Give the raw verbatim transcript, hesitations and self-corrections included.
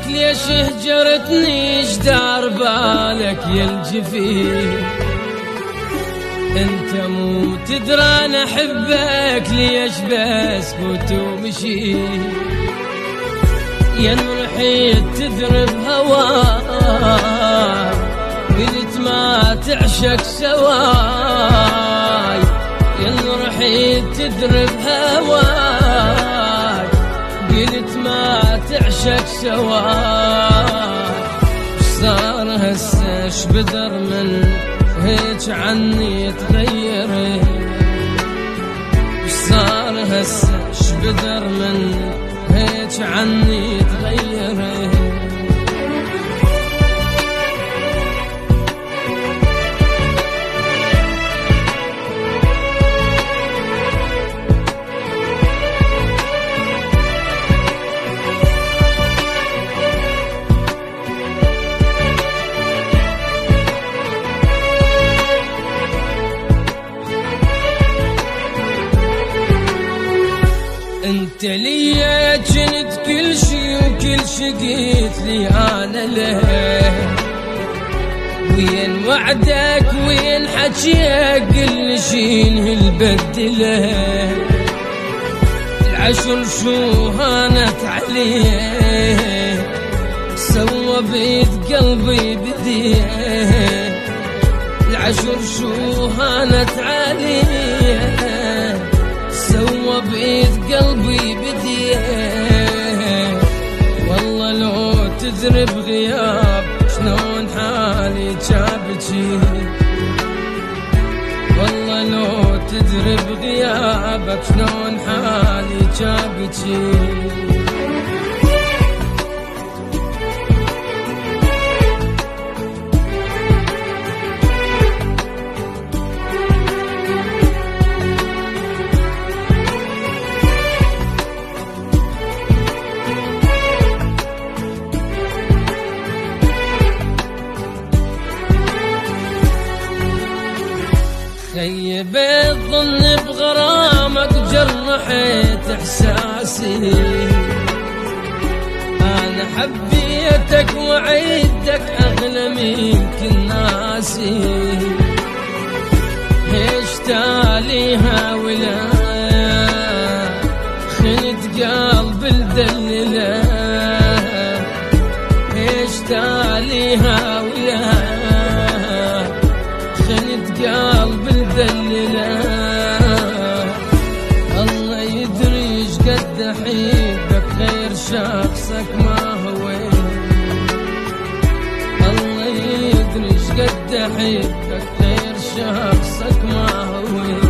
ليش هجرتني جدار بالك يا الجفين؟ انت مو تدرى انا احبك ليش بسكت ومشيت؟ يا نرحيت تذرب هواي قلت ما تعشق سواي، يا نرحيت تذرب هواي قلت ما تعشق سواي. صار هسه اش بدر من هيج عني تغير؟ صار هسه اش بدر من هيج عني تغير؟ انت ليا جنت كل شي وكل شي قلت لي انا له، وين وعدك وين حكيك كل شي نبدله. العشر شو هانت عليه سوى بيد قلبي بديه، العشر شو هانت عليه سوى بيد قلبي بديه. والله لو تذرب غياب شلون حالي جابتي، والله لو تذرب غيابك شلون حالي جابتي. خيب الظن بغرامك جرحت احساسي، انا حبيتك وعيدك اغلى من كل ناسي. ايش تاليها ولا خنت قلب الدلله، ايش تاليها ولا خنت قلب الدلله. الله يدري ايش قد احبك غير شخصك ما هو، الله يدري ايش قد احبك غير شخصك ما هو.